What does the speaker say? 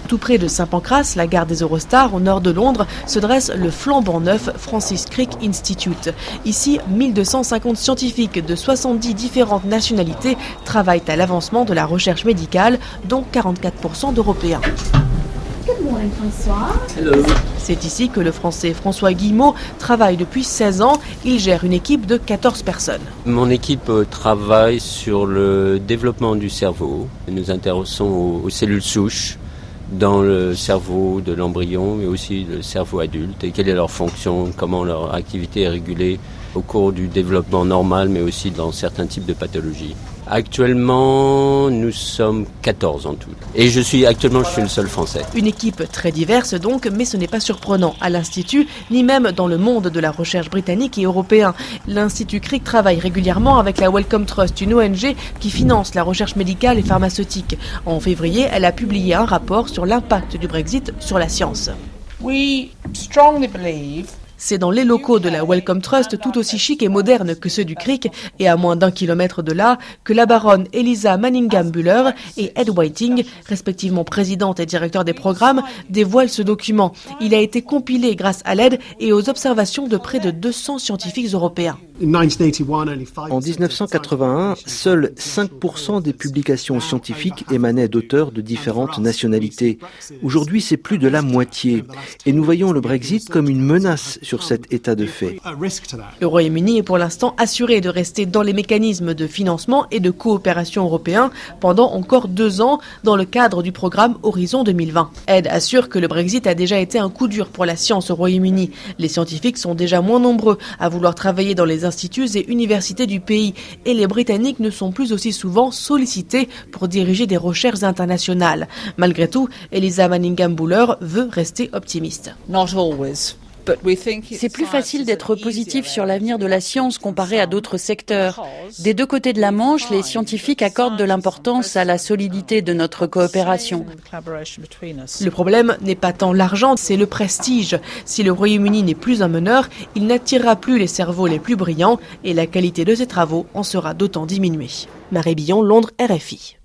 Tout près de Saint-Pancras, la gare des Eurostars, au nord de Londres, se dresse le flambant neuf Francis Crick Institute. Ici, 1250 scientifiques de 70 différentes nationalités travaillent à l'avancement de la recherche médicale, dont 44% d'Européens. Good morning, François. Hello. C'est ici que le Français François Guillemot travaille depuis 16 ans. Il gère une équipe de 14 personnes. Mon équipe travaille sur le développement du cerveau. Nous nous intéressons aux cellules souches dans le cerveau de l'embryon, mais aussi le cerveau adulte, et quelle est leur fonction, comment leur activité est régulée au cours du développement normal, mais aussi dans certains types de pathologies. Actuellement, nous sommes 14 en tout. Et je suis le seul Français. Une équipe très diverse donc, mais ce n'est pas surprenant à l'Institut, ni même dans le monde de la recherche britannique et européen. L'Institut Crick travaille régulièrement avec la Wellcome Trust, une ONG qui finance la recherche médicale et pharmaceutique. En février, elle a publié un rapport sur l'impact du Brexit sur la science. We strongly believe. C'est dans les locaux de la Wellcome Trust, tout aussi chic et moderne que ceux du Crick, et à moins d'1 kilomètre de là, que la baronne Eliza Manningham-Buller et Ed Whiting, respectivement présidente et directeur des programmes, dévoilent ce document. Il a été compilé grâce à l'aide et aux observations de près de 200 scientifiques européens. En 1981, seuls 5% des publications scientifiques émanaient d'auteurs de différentes nationalités. Aujourd'hui, c'est plus de la moitié. Et nous voyons le Brexit comme une menace sur cet état de fait. Le Royaume-Uni est pour l'instant assuré de rester dans les mécanismes de financement et de coopération européens pendant encore 2 ans dans le cadre du programme Horizon 2020. Ed assure que le Brexit a déjà été un coup dur pour la science au Royaume-Uni. Les scientifiques sont déjà moins nombreux à vouloir travailler dans les instituts et universités du pays et les Britanniques ne sont plus aussi souvent sollicités pour diriger des recherches internationales. Malgré tout, Eliza Manningham-Buller veut rester optimiste. Not always. C'est plus facile d'être positif sur l'avenir de la science comparé à d'autres secteurs. Des deux côtés de la Manche, les scientifiques accordent de l'importance à la solidité de notre coopération. Le problème n'est pas tant l'argent, c'est le prestige. Si le Royaume-Uni n'est plus un meneur, il n'attirera plus les cerveaux les plus brillants et la qualité de ses travaux en sera d'autant diminuée. Marie Billon, Londres, RFI.